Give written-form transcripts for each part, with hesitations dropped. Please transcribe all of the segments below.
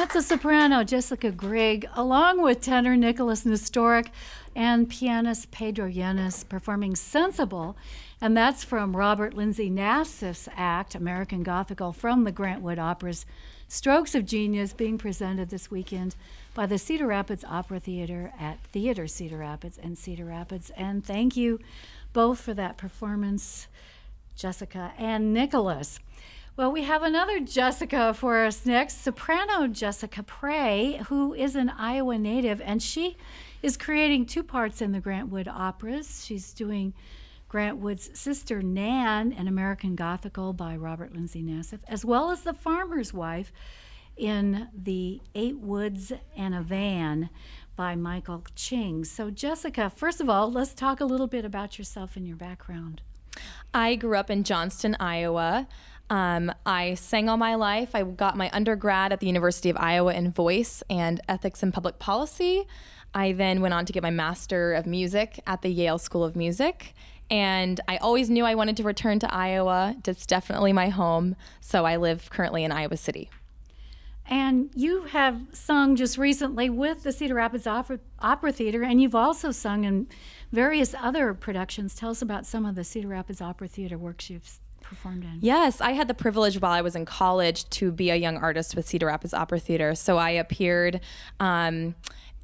Mezzo-soprano Jessica Grigg, along with tenor Nicholas Nestoric and pianist Pedro Yenes, performing Sensible, and that's from Robert Lindsay Nassif's act, American Gothical, from the Grant Wood Opera's Strokes of Genius, being presented this weekend by the Cedar Rapids Opera Theater at Theater Cedar Rapids in Cedar Rapids. And thank you both for that performance, Jessica and Nicholas. Well, we have another Jessica for us next, soprano Jessica Prey, who is an Iowa native, and she is creating two parts in the Grant Wood operas. She's doing Grant Wood's Sister Nan, an American Gothical by Robert Lindsay Nassif, as well as The Farmer's Wife in The Eight Woods and a Van by Michael Ching. So Jessica, first of all, let's talk a little bit about yourself and your background. I grew up in Johnston, Iowa. I sang all my life. I got my undergrad at the University of Iowa in voice and ethics and public policy. I then went on to get my Master of Music at the Yale School of Music. And I always knew I wanted to return to Iowa. It's definitely my home. So I live currently in Iowa City. And you have sung just recently with the Cedar Rapids Opera Theater, and you've also sung in various other productions. Tell us about some of the Cedar Rapids Opera Theater works you've performed in. Yes, I had the privilege while I was in college to be a young artist with Cedar Rapids Opera Theater. So I appeared in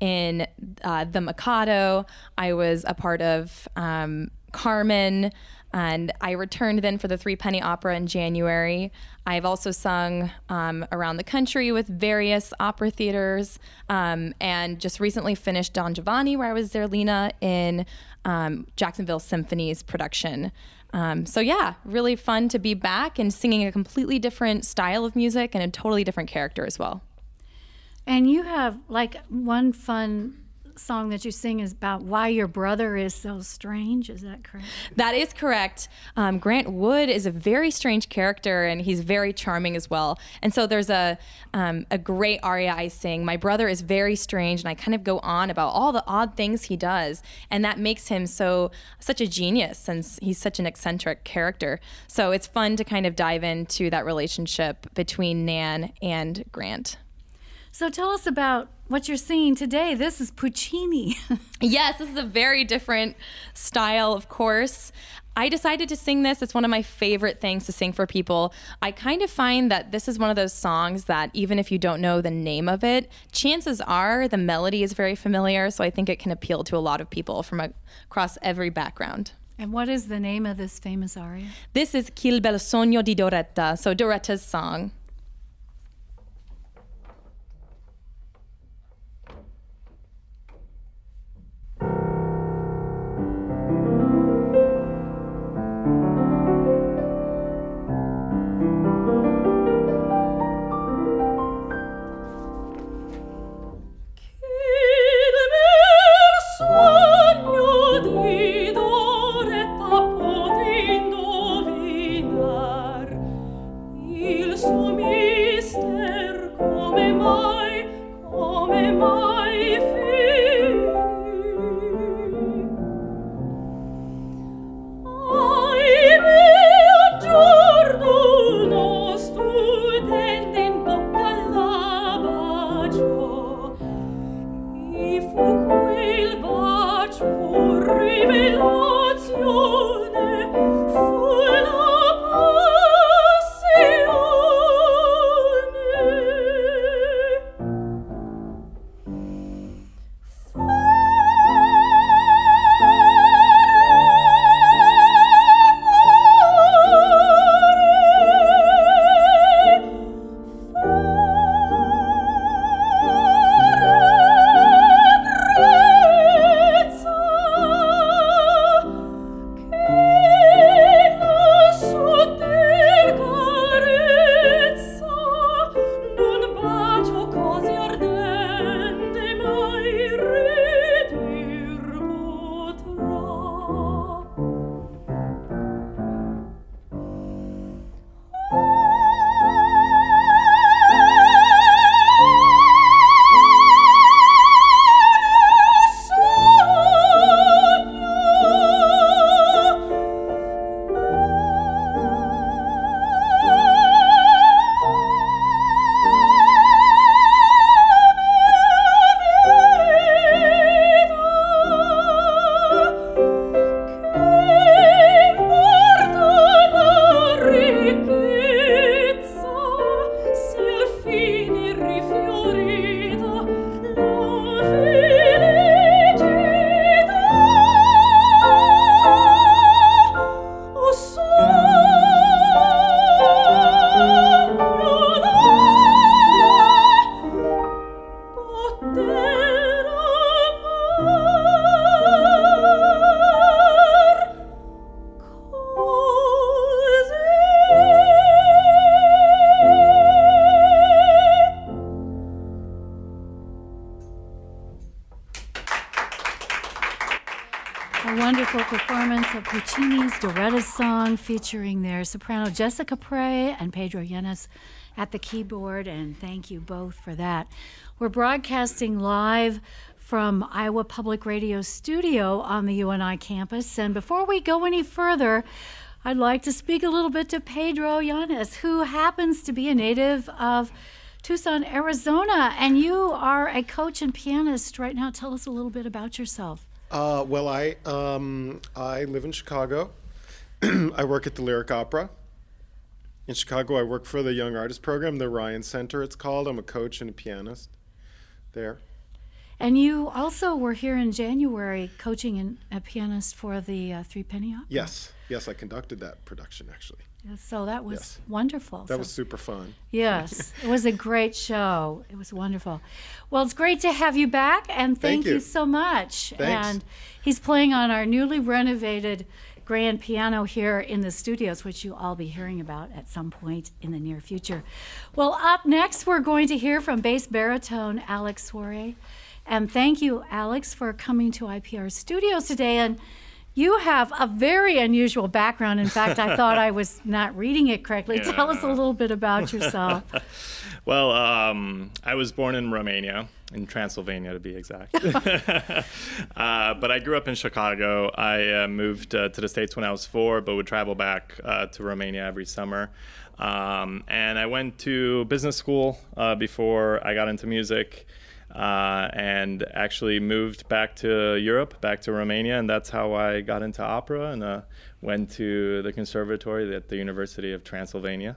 The Mikado. I was a part of Carmen, and I returned then for the Three Penny Opera in January. I've also sung around the country with various opera theaters, and just recently finished Don Giovanni, where I was Zerlina in Jacksonville Symphony's production. So yeah, really fun to be back and singing a completely different style of music and a totally different character as well. And you have like one fun song that you sing is about why your brother is so strange. Is that correct? That is correct. Grant Wood is a very strange character, and he's very charming as well. And so there's a great aria I sing. My brother is very strange, and I kind of go on about all the odd things he does, and that makes him such a genius, since he's such an eccentric character. So it's fun to kind of dive into that relationship between Nan and Grant. So tell us about what you're singing today. This is Puccini. Yes, this is a very different style, of course. I decided to sing this. It's one of my favorite things to sing for people. I kind of find that this is one of those songs that even if you don't know the name of it, chances are the melody is very familiar, so I think it can appeal to a lot of people from across every background. And what is the name of this famous aria? This is Quel bel sogno di Doretta, so Doretta's song. Il suo wonderful performance of Puccini's Doretta's Song featuring their soprano Jessica Prey and Pedro Yanez at the keyboard, and thank you both for that. We're broadcasting live from Iowa Public Radio studio on the UNI campus, and before we go any further, I'd like to speak a little bit to Pedro Yanez, who happens to be a native of Tucson, Arizona, and you are a coach and pianist right now. Tell us a little bit about yourself. Well, I live in Chicago. I work at the Lyric Opera. In Chicago, I work for the Young Artist Program, the Ryan Center it's called. I'm a coach and a pianist there. And you also were here in January coaching and a pianist for the Three Penny Opera. Yes, I conducted that production, actually. So that was wonderful. That was super fun. Yes, it was a great show. It was wonderful. Well, it's great to have you back, and thank you so much. Thanks. And he's playing on our newly renovated grand piano here in the studios, which you'll all be hearing about at some point in the near future. Well, up next, we're going to hear from bass baritone Alex Soiree. And thank you, Alex, for coming to IPR studios today. And you have a very unusual background. In fact, I thought I was not reading it correctly. Yeah. Tell us a little bit about yourself. Well, I was born in Romania, in Transylvania to be exact. But I grew up in Chicago. I moved to the States when I was 4, but would travel back to Romania every summer. And I went to business school before I got into music. And actually moved back to Europe, back to Romania, and that's how I got into opera and went to the conservatory at the University of Transylvania.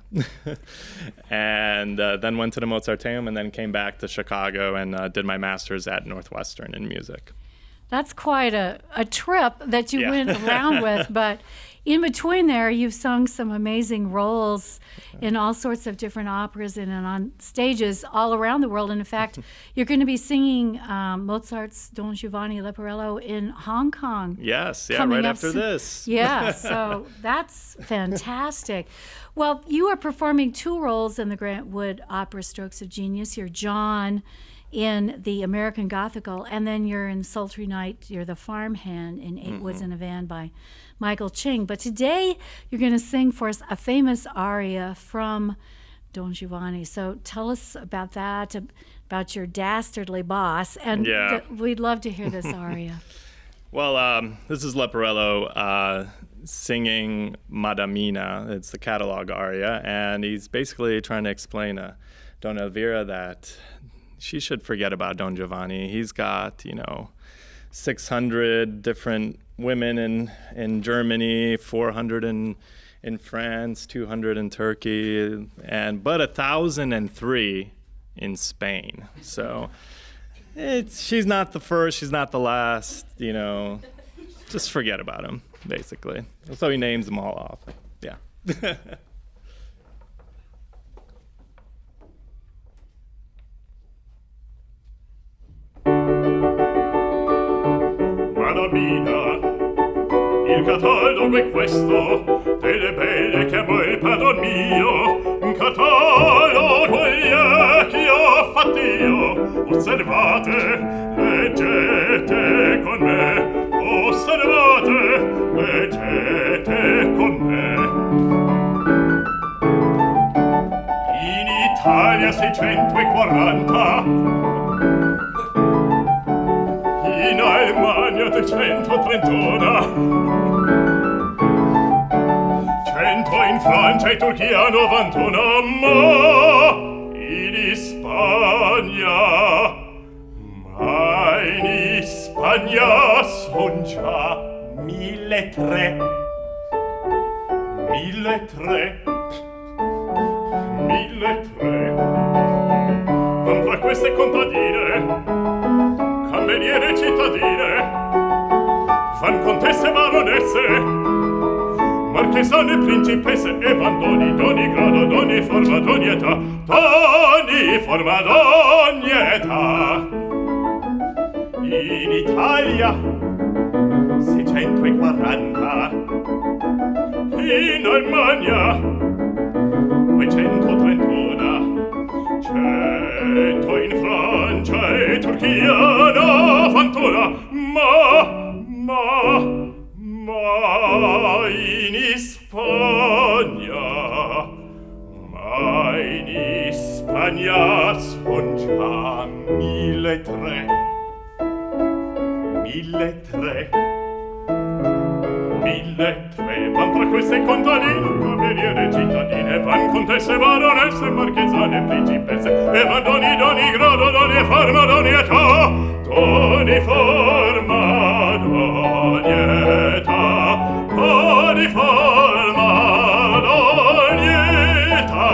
And then went to the Mozarteum and then came back to Chicago and did my master's at Northwestern in music. That's quite a trip that you went around with, but in between there, you've sung some amazing roles in all sorts of different operas and on stages all around the world. And in fact, you're going to be singing Mozart's Don Giovanni Leporello in Hong Kong. Yes, right after this. Yeah, so that's fantastic. Well, you are performing 2 roles in the Grant Wood opera Strokes of Genius. You're John in the American Gothical, and then you're in Sultry Night, you're the farmhand in 8 Woods in a Van by Michael Ching. But today you're going to sing for us a famous aria from Don Giovanni. So tell us about that, about your dastardly boss, and we'd love to hear this aria. Well, this is Leporello singing Madamina. It's the catalog aria, and he's basically trying to explain to Donna Elvira that she should forget about Don Giovanni. He's got, 600 different women in Germany, 400 in France, 200 in Turkey, but 1,003 in Spain. So she's not the first, she's not the last, just forget about him, basically. So he names them all off. Yeah. Madamina, il catalogo è questo, delle belle che amo il padron mio, un catalogo che ho fatto io, osservate, leggete con me, osservate, leggete con me. In Italia 640, in Alemania 331, 100 in Francia e Turchia 91, ma in Spagna son già 1.300. 1.300. Con tra queste contadine, cameriere cittadine, fan contesse baronesse, marchesane principesse e van d'ogni grado, d'ogni forma, d'ogni età, d'ogni forma, d'ogni età. In Italia 640, in Almania 231, 100 in Francia e Turchia 91, ma son già 1003. 1003 van tra queste contadine, cameriere cittadine, van contesse, baronesse, marchesane, principesse, e van d'ogni grado, d'ogni forma, d'ogni età, d'ogni forma, d'ogni età, d'ogni forma, d'ogni età.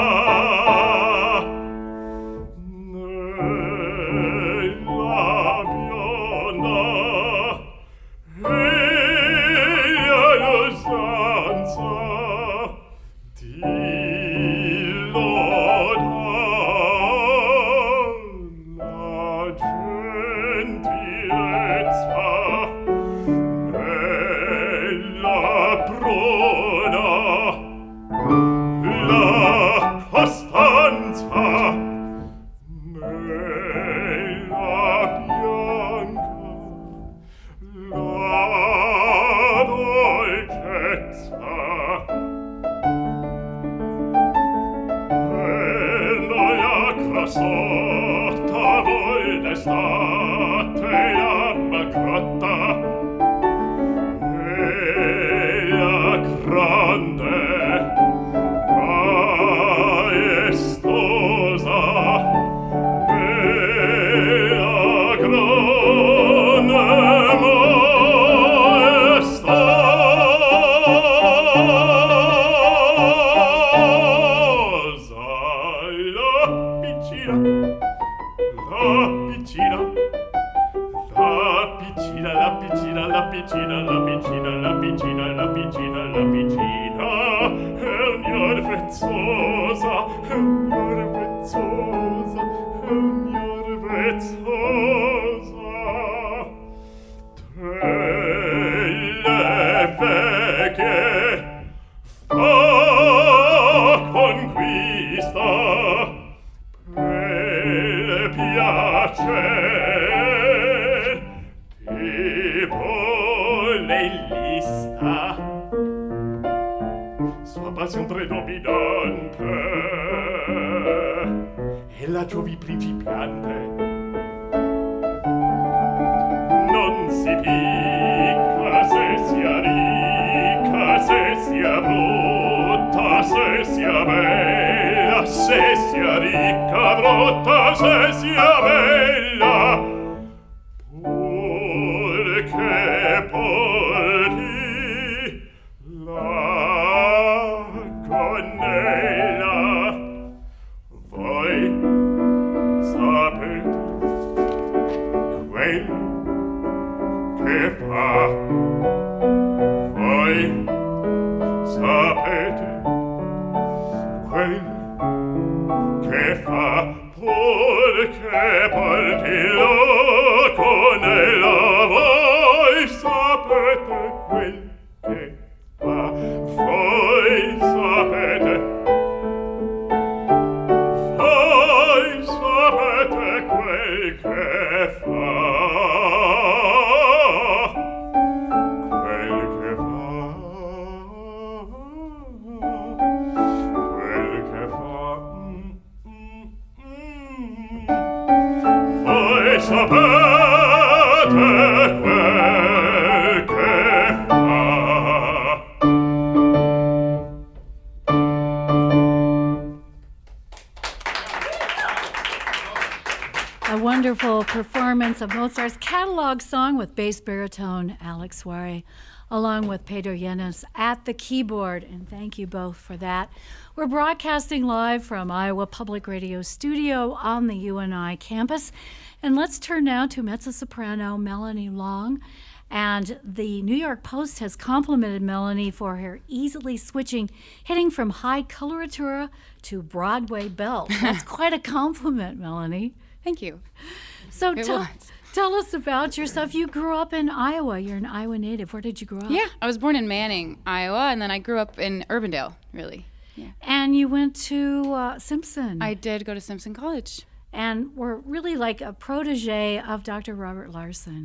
Performance of Mozart's catalog song with bass baritone Alex Soare, along with Pedro Yenes at the keyboard, and thank you both for that. We're broadcasting live from Iowa Public Radio Studio on the UNI campus, and let's turn now to mezzo-soprano Melanie Long. And the New York Post has complimented Melanie for her easily switching, hitting from high coloratura to Broadway belt. That's quite a compliment, Melanie. Thank you. So tell us about yourself. You grew up in Iowa. You're an Iowa native. Where did you grow up? Yeah, I was born in Manning, Iowa, and then I grew up in Urbandale, really. Yeah. And you went to Simpson. I did go to Simpson College. And were really like a protege of Dr. Robert Larson.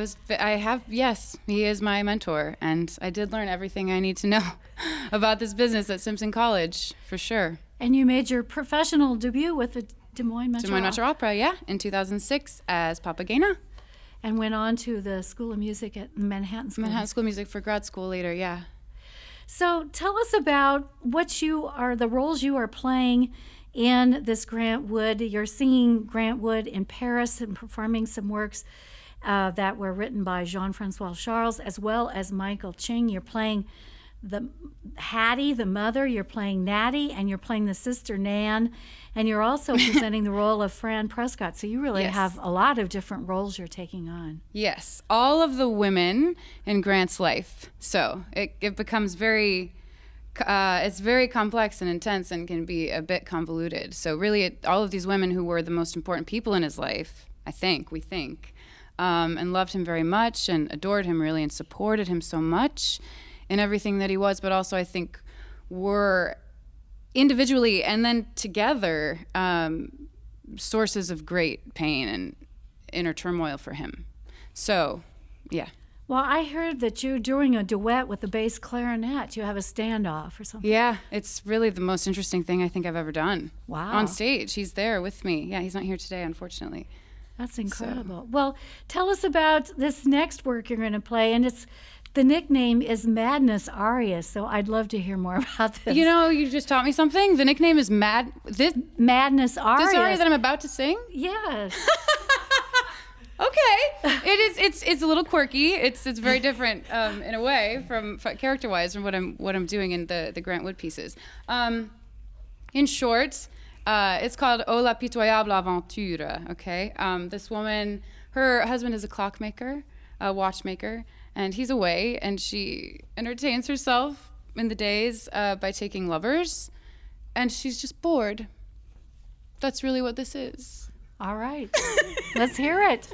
Yes, he is my mentor, and I did learn everything I need to know about this business at Simpson College, for sure. And you made your professional debut with the Des Moines Metro. Des Moines Metro Opera, yeah, in 2006 as Papagena. And went on to the School of Music at Manhattan School. Manhattan School of Music for grad school later, yeah. So tell us about the roles you are playing in this Grant Wood. You're singing Grant Wood in Paris and performing some works that were written by Jean-Francois Charles, as well as Michael Ching. You're playing the Hattie, the mother, you're playing Natty, and you're playing the sister Nan, and you're also presenting the role of Fran Prescott. So you really Yes. have a lot of different roles you're taking on. Yes, all of the women in Grant's life. So it becomes it's very complex and intense and can be a bit convoluted. So really, all of these women who were the most important people in his life, we think, and loved him very much and adored him really and supported him so much in everything that he was, but also I think were individually and then together sources of great pain and inner turmoil for him. So, yeah. Well, I heard that you're doing a duet with the bass clarinet. You have a standoff or something. Yeah, it's really the most interesting thing I think I've ever done. Wow. On stage. He's there with me. Yeah, he's not here today, unfortunately. That's incredible. Well, tell us about this next work you're going to play, and the nickname is Madness Aria, so I'd love to hear more about this. You know, you just taught me something. The nickname is Madness Aria. This aria that I'm about to sing? Yes. Okay. It's a little quirky. It's very different in a way from character-wise from what I'm doing in the Grant Wood pieces. In short, it's called Oh la pitoyable aventure, okay? This woman, her husband is a clockmaker, a watchmaker, and he's away, and she entertains herself in the days by taking lovers, and she's just bored. That's really what this is. All right. Let's hear it.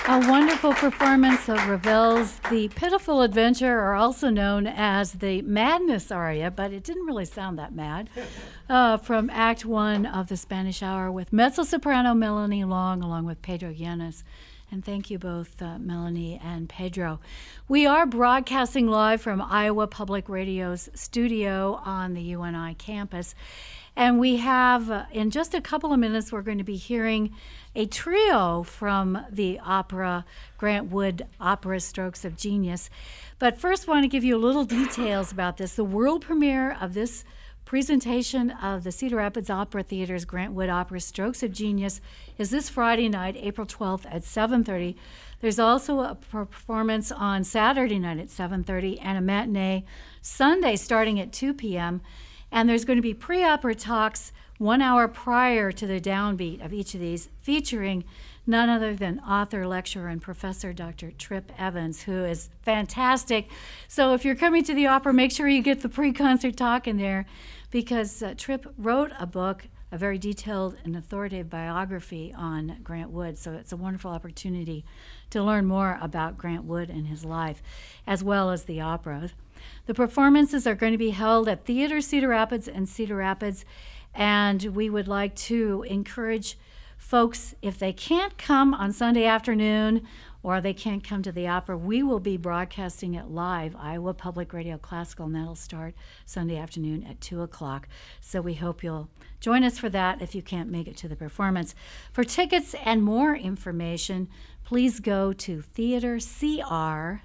A wonderful performance of Ravel's The Pitiful Adventure, or also known as the Madness aria, but it didn't really sound that mad, from Act 1 of the Spanish Hour with mezzo-soprano Melanie Long along with Pedro Yanez. And thank you both, Melanie and Pedro. We are broadcasting live from Iowa Public Radio's studio on the UNI campus. And we have, in just a couple of minutes, we're going to be hearing a trio from the opera, Grant Wood Opera Strokes of Genius. But first, I want to give you a little details about this. The world premiere of this presentation of the Cedar Rapids Opera Theater's Grant Wood Opera Strokes of Genius is this Friday night, April 12th at 7:30. There's also a performance on Saturday night at 7:30 and a matinee Sunday starting at 2 p.m. And there's going to be pre-opera talks 1 hour prior to the downbeat of each of these, featuring none other than author, lecturer, and professor Dr. Tripp Evans, who is fantastic. So if you're coming to the opera, make sure you get the pre-concert talk in there, because Tripp wrote a book, a very detailed and authoritative biography on Grant Wood. So it's a wonderful opportunity to learn more about Grant Wood and his life, as well as the opera. The performances are going to be held at Theater Cedar Rapids and Cedar Rapids, and we would like to encourage folks, if they can't come on Sunday afternoon or they can't come to the opera, we will be broadcasting it live, Iowa Public Radio Classical, and that'll start Sunday afternoon at 2 o'clock. So we hope you'll join us for that if you can't make it to the performance. For tickets and more information, please go to theatercr.org.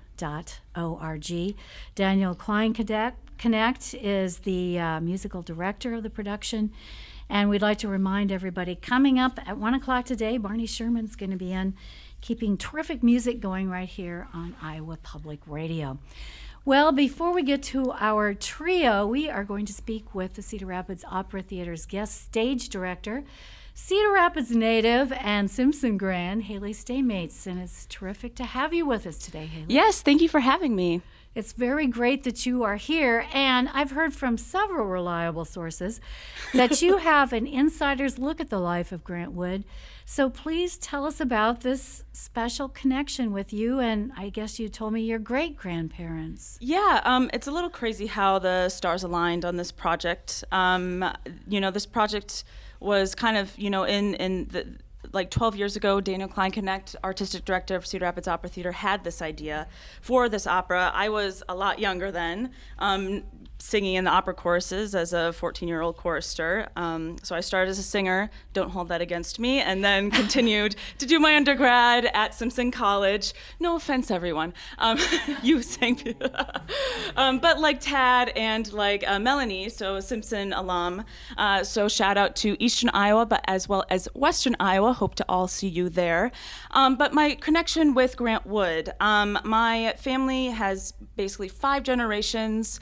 Daniel Kleinknecht is the musical director of the production. And we'd like to remind everybody, coming up at 1 o'clock today, Barney Sherman's going to be in, keeping terrific music going right here on Iowa Public Radio. Well, before we get to our trio, we are going to speak with the Cedar Rapids Opera Theater's guest stage director, Cedar Rapids native and Simpson Grand, Haley Staymates. And it's terrific to have you with us today, Haley. Yes, thank you for having me. It's very great that you are here, and I've heard from several reliable sources that you have an insider's look at the life of Grant Wood. So please tell us about this special connection with you, and I guess you told me your great-grandparents. Yeah, it's a little crazy how the stars aligned on this project. This project was kind of, in the... Like 12 years ago, Daniel Kleinknecht, artistic director of Cedar Rapids Opera Theater, had this idea for this opera. I was a lot younger then, singing in the opera choruses as a 14-year-old chorister. So I started as a singer, don't hold that against me, and then continued to do my undergrad at Simpson College. No offense, everyone. You sang. But like Tad and like Melanie, so a Simpson alum. So shout out to Eastern Iowa, but as well as Western Iowa. Hope to all see you there. But my connection with Grant Wood, my family has basically 5 generations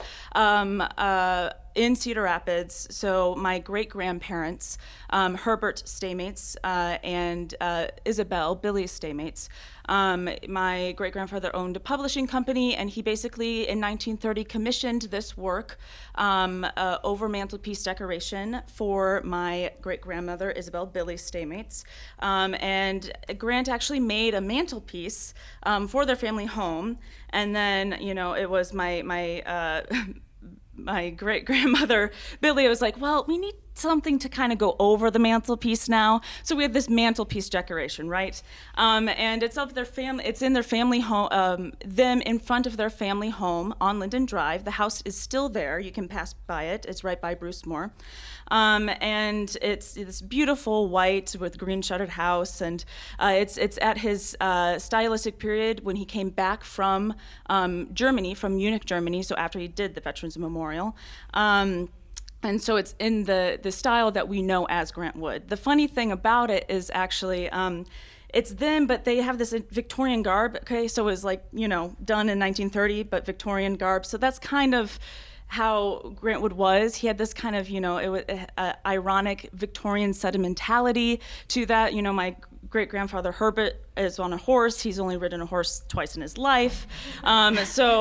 in Cedar Rapids. So my great-grandparents, Herbert Staymates and Isabel, Billy Staymates. My great-grandfather owned a publishing company, and he basically, in 1930, commissioned this work over mantelpiece decoration for my great-grandmother, Isabel, Billy Staymates. And Grant actually made a mantelpiece for their family home, and then, it was my great-grandmother, Billy, was like, well, we need something to kind of go over the mantelpiece now. So we have this mantelpiece decoration, right? And it's of their family. It's in their family home, them in front of their family home on Linden Drive. The house is still there. You can pass by it. It's right by Bruce Moore. And it's this beautiful white with green shuttered house. And it's at his stylistic period when he came back from Germany, from Munich, Germany. So after he did the Veterans Memorial. And so it's in the style that we know as Grant Wood. The funny thing about it is actually, it's them, but they have this Victorian garb, okay? So it was like, done in 1930, but Victorian garb. So that's kind of how Grant Wood was. He had this kind of, it was ironic Victorian sentimentality to that. My great-grandfather Herbert is on a horse. He's only ridden a horse twice in his life. And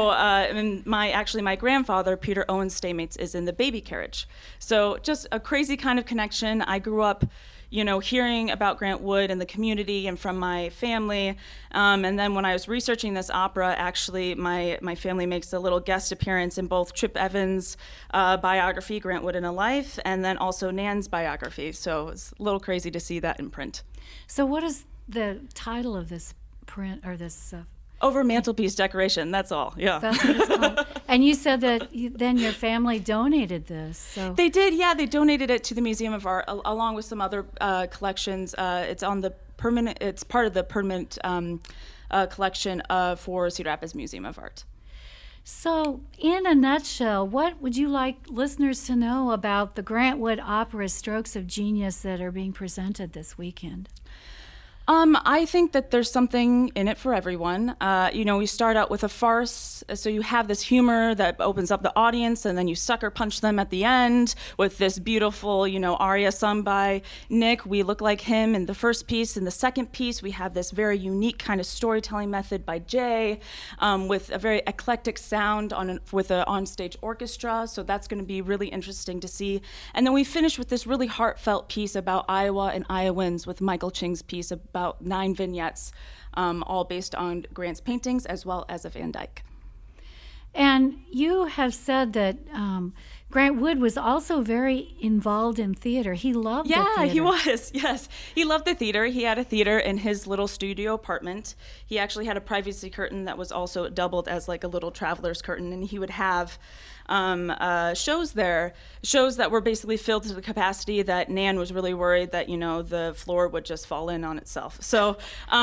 my grandfather, Peter Owen Staymates, is in the baby carriage. So just a crazy kind of connection. I grew up, hearing about Grant Wood and the community and from my family. And then when I was researching this opera, actually my family makes a little guest appearance in both Trip Evans' biography, Grant Wood in a Life, and then also Nan's biography. So it's a little crazy to see that in print. So what is the title of this print or this Over mantelpiece decoration, that's all, yeah. That's what it's called. And you said that then your family donated this. So They did, yeah. They donated it to the Museum of Art along with some other collections. It's on the permanent. It's part of the permanent collection for Cedar Rapids Museum of Art. So, in a nutshell, what would you like listeners to know about the Grant Wood Opera Strokes of Genius that are being presented this weekend? I think that there's something in it for everyone. We start out with a farce, so you have this humor that opens up the audience, and then you sucker punch them at the end with this beautiful, aria sung by Nick. We look like him in the first piece. In the second piece, we have this very unique kind of storytelling method by Jay, with a very eclectic sound with an onstage orchestra. So that's going to be really interesting to see. And then we finish with this really heartfelt piece about Iowa and Iowans with Michael Ching's piece about 9 vignettes, all based on Grant's paintings as well as of Van Dyke. And you have said that Grant Wood was also very involved in theater. He loved the theater. Yeah, he was, yes. He loved the theater. He had a theater in his little studio apartment. He actually had a privacy curtain that was also doubled as like a little traveler's curtain, and he would have shows there, shows that were basically filled to the capacity that Nan was really worried that, the floor would just fall in on itself. So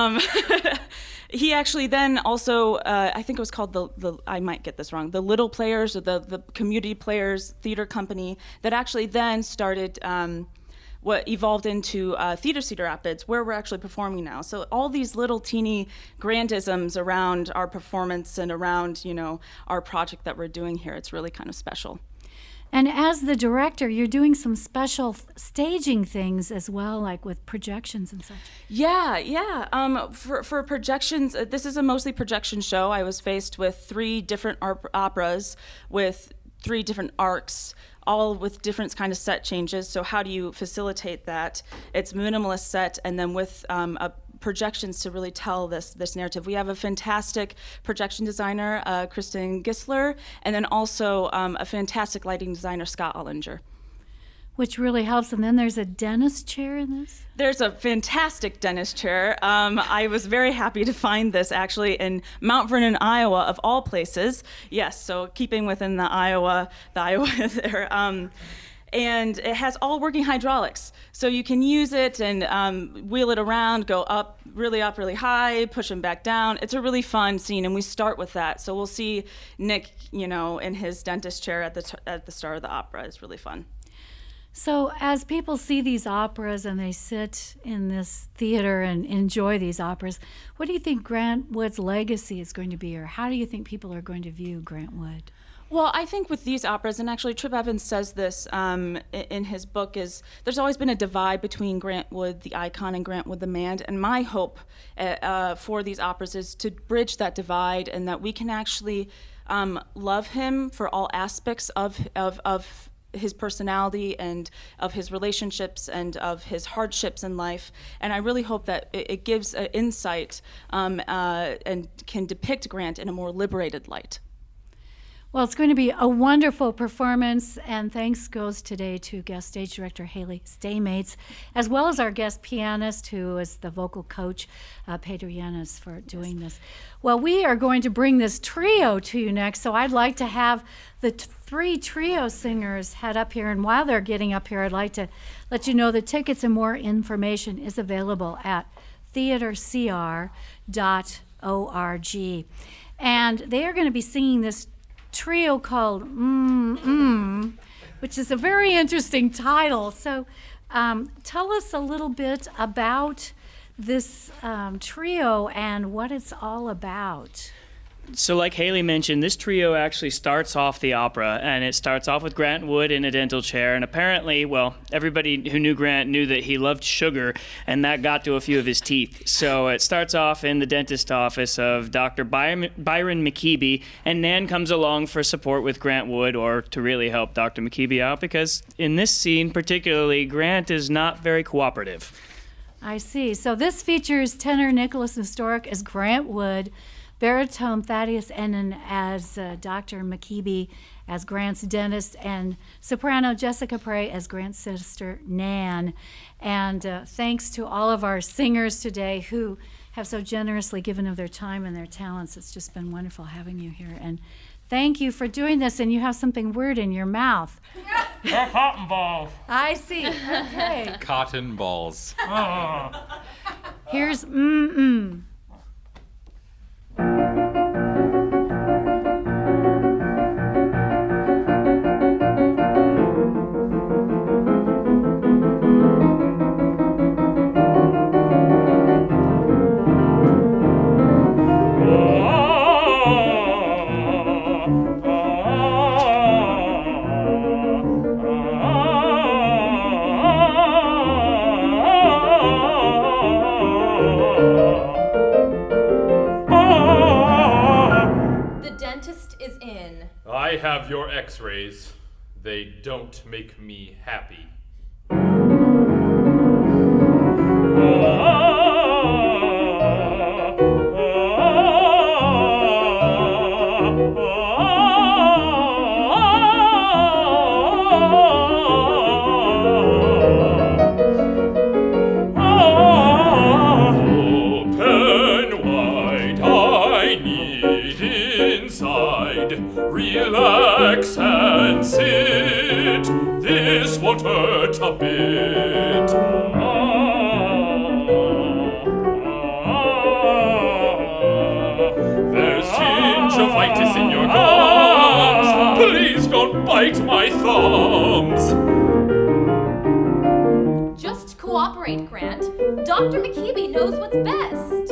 he actually then also, I think it was called I might get this wrong, the Little Players, or the Community Players Theater Company, that actually then started what evolved into Theater Cedar Rapids, where we're actually performing now. So all these little teeny grandisms around our performance and around, our project that we're doing here, it's really kind of special. And as the director, you're doing some special staging things as well, like with projections and such. Yeah. For projections, this is a mostly projection show. I was faced with 3 different operas with 3 different arcs, all with different kind of set changes. So how do you facilitate that? It's minimalist set, and then with projections to really tell this narrative. We have a fantastic projection designer, Kristen Gisler, and then also a fantastic lighting designer, Scott Ollinger. Which really helps. And then there's a dentist chair in this? There's a fantastic dentist chair. I was very happy to find this actually in Mount Vernon, Iowa, of all places. Yes, so keeping within the Iowa there. And it has all working hydraulics. So you can use it and wheel it around, go up, really high, push him back down. It's a really fun scene, and we start with that. So we'll see Nick, in his dentist chair at the start of the opera. It's really fun. So as people see these operas and they sit in this theater and enjoy these operas, what do you think Grant Wood's legacy is going to be, or how do you think people are going to view Grant Wood? Well, I think with these operas, and actually Trip Evans says this in his book, is there's always been a divide between Grant Wood, the icon, and Grant Wood, the man. And my hope for these operas is to bridge that divide, and that we can actually love him for all aspects of his personality and of his relationships and of his hardships in life. And I really hope that it gives an insight and can depict Grant in a more liberated light. Well, it's going to be a wonderful performance, and thanks goes today to guest stage director Haley Staymates, as well as our guest pianist, who is the vocal coach, Pedro Llanes, for doing this. Well, we are going to bring this trio to you next, so I'd like to have the 3 trio singers head up here, and while they're getting up here, I'd like to let you know that tickets and more information is available at theatercr.org. And they are going to be singing this trio called which is a very interesting title. So tell us a little bit about this trio and what it's all about. So like Haley mentioned, this trio actually starts off the opera, and it starts off with Grant Wood in a dental chair, and apparently, well, everybody who knew Grant knew that he loved sugar, and that got to a few of his teeth. So it starts off in the dentist office of Dr. Byron McKeeby, and Nan comes along for support with Grant Wood, or to really help Dr. McKeeby out, because in this scene particularly, Grant is not very cooperative. I see. So this features tenor Nicholas Nestoric as Grant Wood, baritone Thaddeus Ennen as Dr. McKeeby as Grant's dentist, and soprano Jessica Prey as Grant's sister Nan. And thanks to all of our singers today who have so generously given of their time and their talents. It's just been wonderful having you here. And thank you for doing this. And you have something weird in your mouth. They're cotton balls. I see. Okay. Cotton balls. Here's mm-mm. I have your x-rays. They don't make me happy. Relax and sit. This won't hurt a bit. There's gingivitis in your gums. Please don't bite my thumbs. Just cooperate, Grant. Dr. McKeeby knows what's best.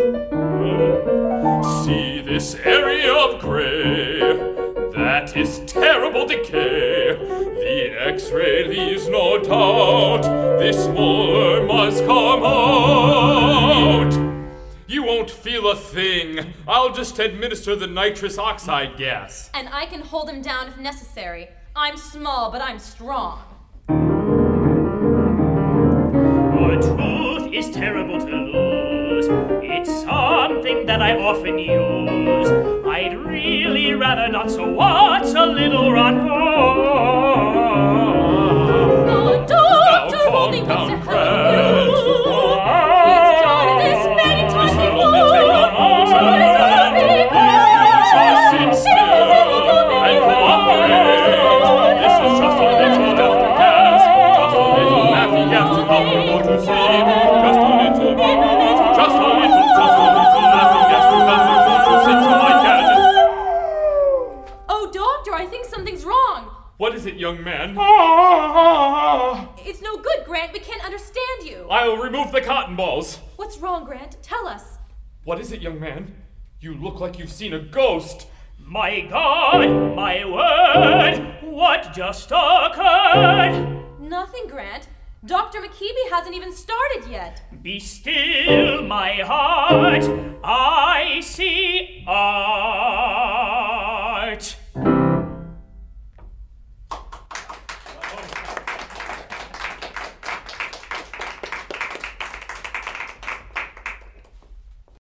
See this area of gray? That is terrible decay. The x-ray leaves no doubt. This molar must come out. You won't feel a thing. I'll just administer the nitrous oxide gas. And I can hold him down if necessary. I'm small, but I'm strong. The truth is terrible to lose. It's something that I often use. I'd really rather not, so what's a little run home? The doctor only wants to help you. He's done this many times before. But it's a big Sit still and cooperate. This is just a little after gas. Just a little laughy gas to help you go to sleep. Just a little laughy gas to help you go to sleep so I can. Oh, doctor, I think something's wrong. What is it, young man? It's no good, Grant. We can't understand you. I'll remove the cotton balls. What's wrong, Grant? Tell us. What is it, young man? You look like you've seen a ghost. My God, my word, what just occurred? Nothing, Grant. Dr. McKeeby hasn't even started yet. Be still, my heart. I see a